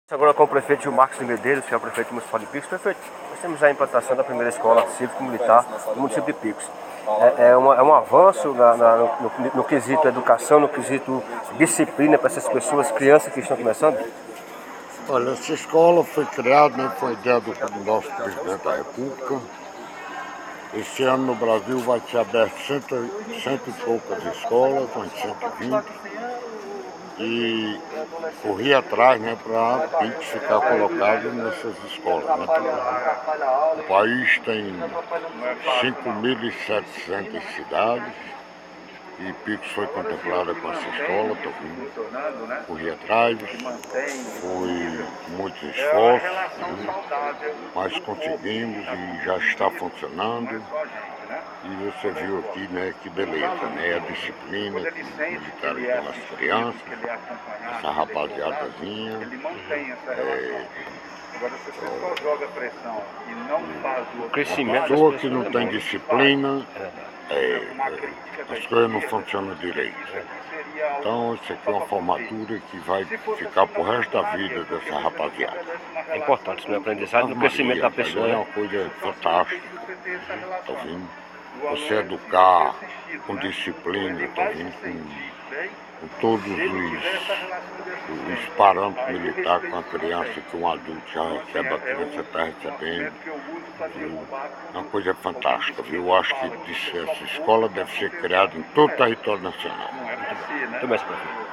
Agora com o prefeito Gil Marcos de Medeiros, que é o prefeito municipal de Picos. Prefeito, nós temos a implantação da primeira escola cívico-militar do município de Picos. É um avanço no quesito educação, no quesito disciplina para essas pessoas, crianças que estão começando? Olha, essa escola foi criada, né, foi ideia do nosso presidente da República. Esse ano no Brasil vai ser aberto cento e poucas escolas, umas 120. E corri atrás, né, para Picos ficar colocado nessas escolas. Né? O país tem 5.700 cidades e Picos foi contemplada com essa escola, corri atrás, foi muitos esforços, mas conseguimos e já está funcionando. E você viu aqui, né, que beleza, né, a disciplina que os militares com as crianças, essa rapaziadazinha. Uma pessoa que não tem disciplina, as coisas não funcionam direito. Então isso aqui é uma formatura que vai ficar pro resto da vida dessa rapaziada. É importante no aprendizado e no crescimento da pessoa, É né? uma coisa fantástica, tá vendo? Você educar com disciplina, tá vendo? Com todos os parâmetros militares com a criança que um adulto já recebe, a criança está recebendo. Viu? É uma coisa fantástica, viu? Eu acho que essa escola deve ser criada em todo o território nacional. Muito bem, prefeito.